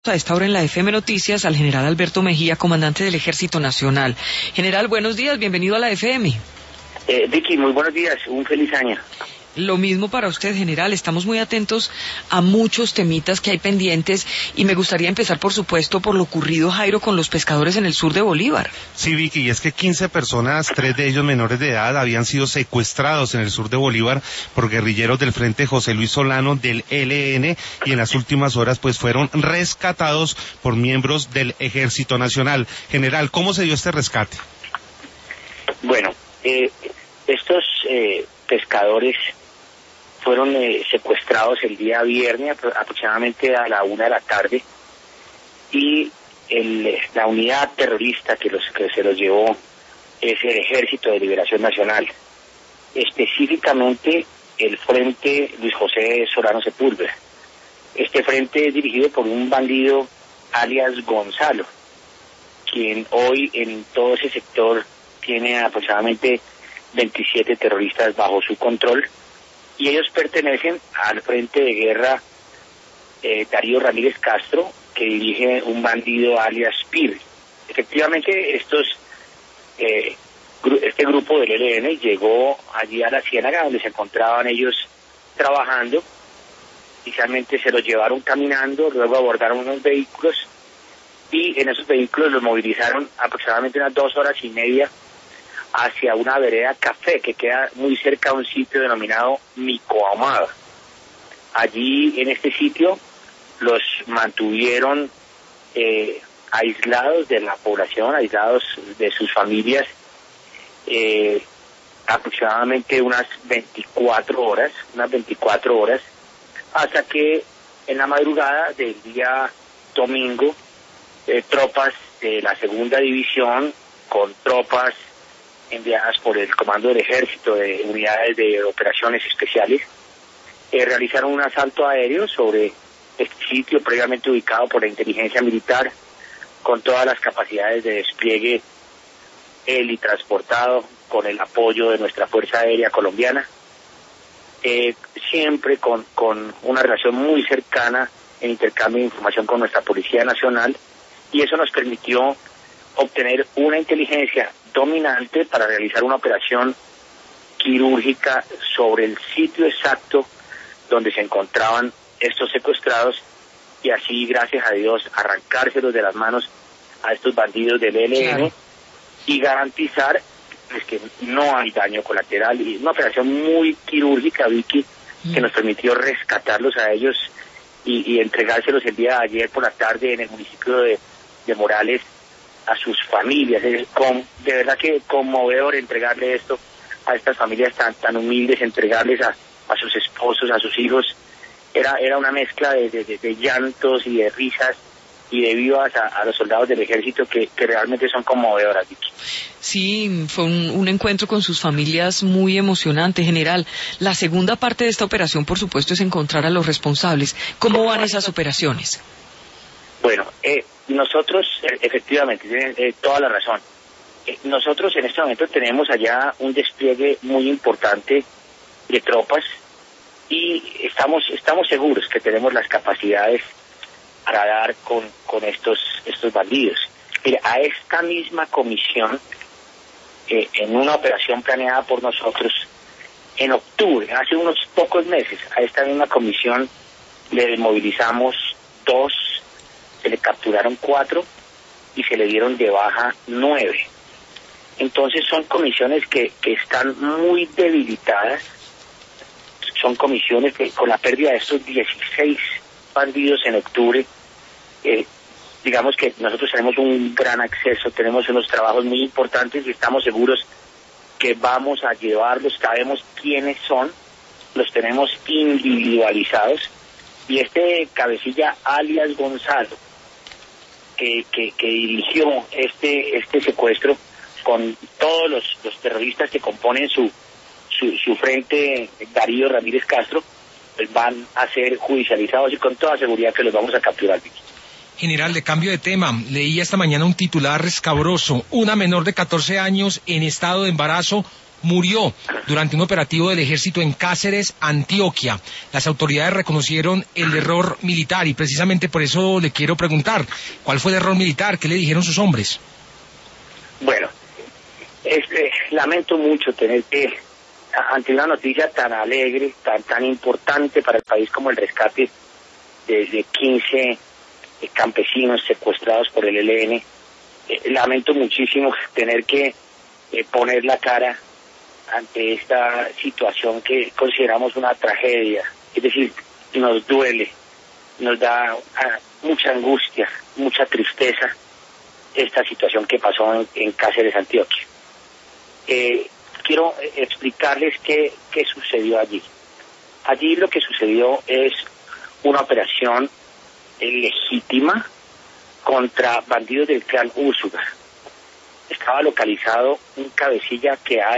A esta hora en la FM Noticias al general Alberto Mejía, comandante del Ejército Nacional. General, buenos días, bienvenido a la FM. Vicky, muy buenos días, un feliz año. Lo mismo para usted, general. Estamos muy atentos a muchos temitas que hay pendientes y me gustaría empezar, por supuesto, por lo ocurrido, Jairo, con los pescadores en el sur de Bolívar. Sí, Vicky, y es que 15 personas, 3 de ellos menores de edad, habían sido secuestrados en el sur de Bolívar por guerrilleros del Frente José Luis Solano del ELN y en las últimas horas pues fueron rescatados por miembros del Ejército Nacional. General, ¿cómo se dio este rescate? Bueno, estos pescadores fueron secuestrados el día viernes aproximadamente a la 1 de la tarde y la unidad terrorista que se los llevó es el Ejército de Liberación Nacional, específicamente el Frente Luis José Solano Sepúlveda. Este frente es dirigido por un bandido alias Gonzalo, quien hoy en todo ese sector tiene aproximadamente 27 terroristas bajo su control, y ellos pertenecen al frente de guerra Darío Ramírez Castro, que dirige un bandido alias Pir. Efectivamente, este grupo del ELN llegó allí a la Ciénaga, donde se encontraban ellos trabajando. Inicialmente se los llevaron caminando, luego abordaron unos vehículos, y en esos vehículos los movilizaron aproximadamente unas 2 horas y media hacia una vereda café que queda muy cerca de un sitio denominado Micoamada. Allí, en este sitio, los mantuvieron aislados de la población, aislados de sus familias, aproximadamente unas 24 horas, hasta que en la madrugada del día domingo, tropas de la segunda división, con tropas enviadas por el Comando del Ejército de Unidades de Operaciones Especiales, realizaron un asalto aéreo sobre este sitio previamente ubicado por la inteligencia militar, con todas las capacidades de despliegue helitransportado, con el apoyo de nuestra Fuerza Aérea Colombiana, siempre con una relación muy cercana en intercambio de información con nuestra Policía Nacional, y eso nos permitió obtener una inteligencia dominante para realizar una operación quirúrgica sobre el sitio exacto donde se encontraban estos secuestrados, y así, gracias a Dios, arrancárselos de las manos a estos bandidos del ELN, claro, y garantizar pues, que no hay daño colateral. Y una operación muy quirúrgica, Vicky, que nos permitió rescatarlos a ellos y entregárselos el día de ayer por la tarde en el municipio de Morales a sus familias. De verdad que conmovedor entregarle esto a estas familias tan humildes, entregarles a sus esposos, a sus hijos. Era una mezcla de llantos y de risas y de vivas a los soldados del ejército que realmente son conmovedoras, Vicky. Sí, fue un encuentro con sus familias muy emocionante, general. La segunda parte de esta operación, por supuesto, es encontrar a los responsables. ¿Cómo van esas operaciones? Bueno, nosotros, efectivamente, tienen toda la razón. Nosotros en este momento tenemos allá un despliegue muy importante de tropas y estamos seguros que tenemos las capacidades para dar con estos bandidos. Mira, a esta misma comisión, en una operación planeada por nosotros en octubre, hace unos pocos meses, a esta misma comisión le movilizamos 2, se le capturaron 4 y se le dieron de baja 9. Entonces son comisiones que están muy debilitadas, son comisiones que con la pérdida de estos 16 bandidos en octubre, digamos que nosotros tenemos un gran acceso, tenemos unos trabajos muy importantes y estamos seguros que vamos a llevarlos, sabemos quiénes son, los tenemos individualizados, y este cabecilla alias Gonzalo, que dirigió este secuestro con todos los terroristas que componen su frente, Darío Ramírez Castro, pues van a ser judicializados y con toda seguridad que los vamos a capturar. General, de cambio de tema, leí esta mañana un titular escabroso: una menor de 14 años en estado de embarazo murió durante un operativo del ejército en Cáceres, Antioquia. Las autoridades reconocieron el error militar y precisamente por eso le quiero preguntar, ¿cuál fue el error militar? ¿Qué le dijeron sus hombres? Bueno, lamento mucho tener que, ante una noticia tan alegre, tan importante para el país como el rescate de 15 campesinos secuestrados por el ELN, lamento muchísimo tener que poner la cara ante esta situación que consideramos una tragedia. Es decir, nos duele, nos da mucha angustia, mucha tristeza esta situación que pasó en Cáceres, Antioquia. Quiero explicarles qué sucedió allí. Allí lo que sucedió es una operación legítima contra bandidos del clan Úrsula. Estaba localizado un cabecilla que ha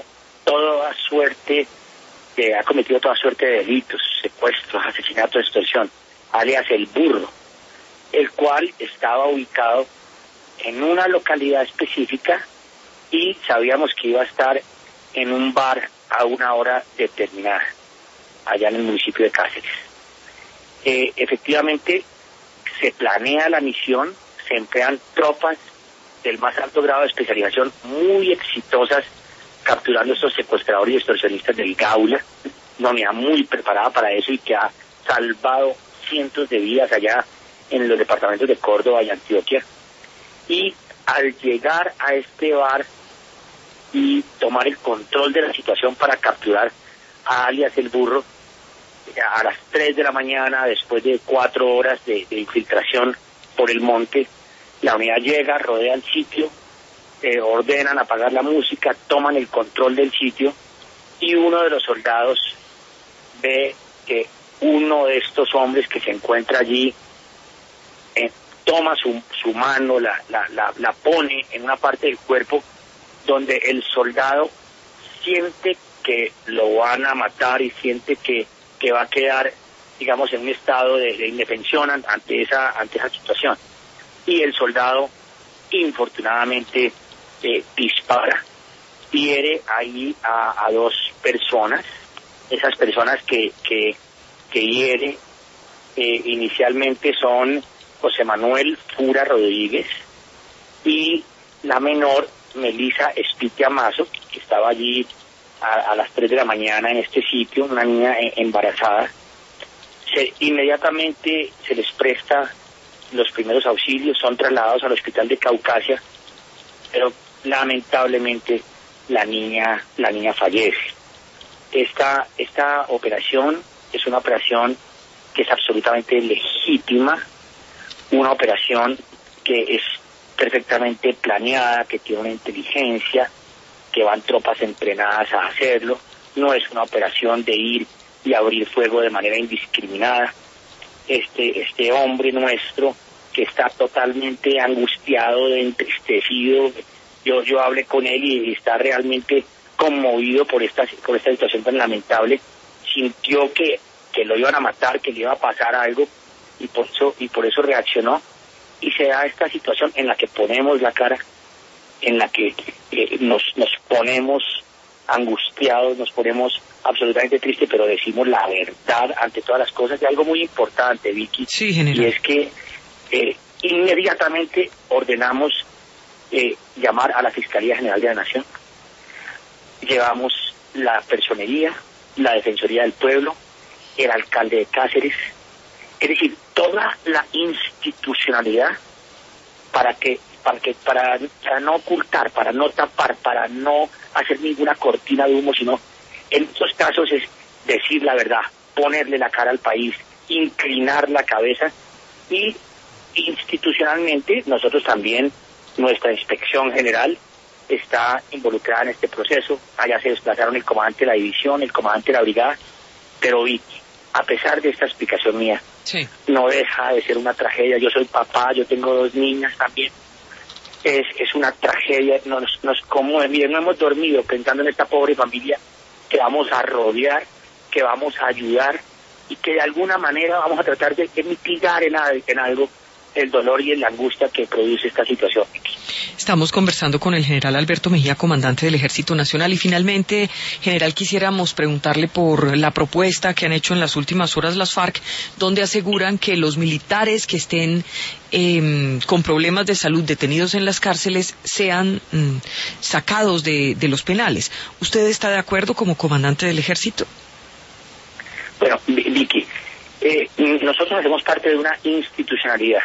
cometido toda suerte de delitos, secuestros, asesinatos, extorsión, alias el Burro, el cual estaba ubicado en una localidad específica y sabíamos que iba a estar en un bar a una hora determinada, allá en el municipio de Cáceres. Efectivamente, se planea la misión, se emplean tropas del más alto grado de especialización, muy exitosas, capturando a estos secuestradores y extorsionistas del Gaula, una unidad muy preparada para eso y que ha salvado cientos de vidas allá en los departamentos de Córdoba y Antioquia. Y al llegar a este bar y tomar el control de la situación para capturar a alias el Burro, a las 3 de la mañana, después de 4 horas de infiltración por el monte, la unidad llega, rodea el sitio, ordenan apagar la música, toman el control del sitio y uno de los soldados ve que uno de estos hombres que se encuentra allí toma su mano, la pone en una parte del cuerpo donde el soldado siente que lo van a matar y siente que va a quedar, digamos, en un estado de indefensión ante esa situación. Y el soldado, infortunadamente, dispara, hiere ahí a 2 personas. Esas personas que hiere inicialmente son José Manuel Fura Rodríguez y la menor, Melisa Espitia Mazo, que estaba allí a las 3 de la mañana en este sitio, una niña embarazada. Inmediatamente se les presta los primeros auxilios, son trasladados al hospital de Caucasia, pero lamentablemente la niña fallece. Esta operación es una operación que es absolutamente legítima, una operación que es perfectamente planeada, que tiene una inteligencia, que van tropas entrenadas a hacerlo. No es una operación de ir y abrir fuego de manera indiscriminada. Este hombre nuestro que está totalmente angustiado, entristecido, yo hablé con él y está realmente conmovido por esta situación tan lamentable. Sintió que lo iban a matar, que le iba a pasar algo y por eso reaccionó, y se da esta situación en la que ponemos la cara, en la que nos ponemos angustiados, nos ponemos absolutamente tristes, pero decimos la verdad ante todas las cosas. Y algo muy importante, Vicky, sí, general, y es que inmediatamente ordenamos llamar a la Fiscalía General de la Nación. Llevamos la personería, la Defensoría del Pueblo, el alcalde de Cáceres, es decir, toda la institucionalidad para no ocultar, para no tapar, para no hacer ninguna cortina de humo, sino en estos casos es decir la verdad, ponerle la cara al país, inclinar la cabeza. Y institucionalmente nosotros también, nuestra inspección general está involucrada en este proceso. Allá se desplazaron el comandante de la división, el comandante de la brigada, pero Vicky, a pesar de esta explicación mía, sí, no deja de ser una tragedia. Yo soy papá, yo tengo 2 niñas también. Es una tragedia, nos conmueve. Miren, no hemos dormido pensando en esta pobre familia que vamos a rodear, que vamos a ayudar y que de alguna manera vamos a tratar de mitigar en algo el dolor y la angustia que produce esta situación. Estamos conversando con el general Alberto Mejía, comandante del Ejército Nacional, y finalmente, general, quisiéramos preguntarle por la propuesta que han hecho en las últimas horas las FARC, donde aseguran que los militares que estén con problemas de salud detenidos en las cárceles sean sacados de los penales. ¿Usted está de acuerdo como comandante del Ejército? Bueno, Vicky, nosotros hacemos parte de una institucionalidad.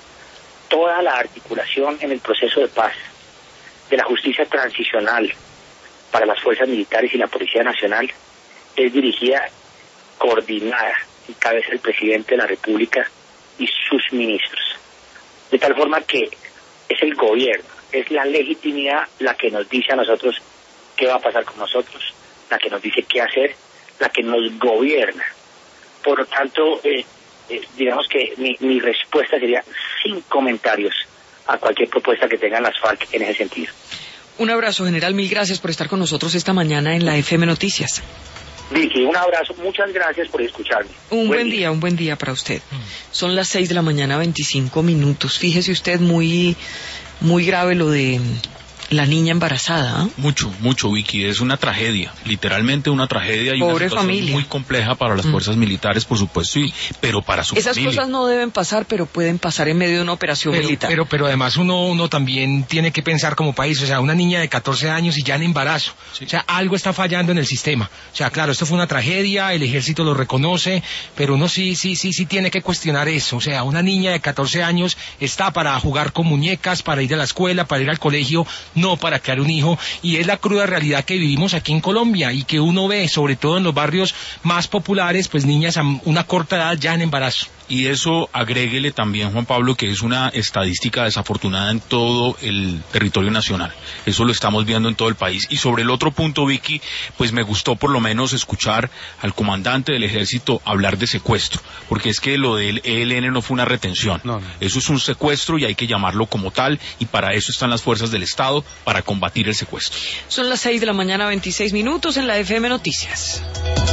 Toda la articulación en el proceso de paz, de la justicia transicional para las fuerzas militares y la Policía Nacional, es dirigida, coordinada, en cabeza del presidente de la República y sus ministros. De tal forma que es el gobierno, es la legitimidad la que nos dice a nosotros qué va a pasar con nosotros, la que nos dice qué hacer, la que nos gobierna. Por lo tanto, digamos que mi respuesta sería sin comentarios a cualquier propuesta que tengan las FARC en ese sentido. Un abrazo, general, mil gracias por estar con nosotros esta mañana en la FM Noticias. Vicky, un abrazo, muchas gracias por escucharme. Un buen día para usted. Son las 6:25 a.m. Fíjese usted, muy grave lo de la niña embarazada, ¿eh? Mucho, Vicky, es una tragedia, literalmente una tragedia y pobre una situación familia. Muy compleja para las fuerzas militares, por supuesto, pero para su Esas familia. cosas no deben pasar, pero pueden pasar en medio de una operación militar. Pero además uno también tiene que pensar como país, o sea, una niña de 14 años y ya en embarazo, sí. O sea, algo está fallando en el sistema. O sea, claro, esto fue una tragedia, el ejército lo reconoce, pero uno sí tiene que cuestionar eso. O sea, una niña de 14 años está para jugar con muñecas, para ir a la escuela, para ir al colegio, no para crear un hijo, y es la cruda realidad que vivimos aquí en Colombia y que uno ve, sobre todo en los barrios más populares, pues niñas a una corta edad ya en embarazo. Y eso agréguele también, Juan Pablo, que es una estadística desafortunada en todo el territorio nacional. Eso lo estamos viendo en todo el país. Y sobre el otro punto, Vicky, pues me gustó por lo menos escuchar al comandante del ejército hablar de secuestro, porque es que lo del ELN no fue una retención. No. Eso es un secuestro y hay que llamarlo como tal, y para eso están las fuerzas del Estado, para combatir el secuestro. Son las 6:26 a.m. en la FM Noticias.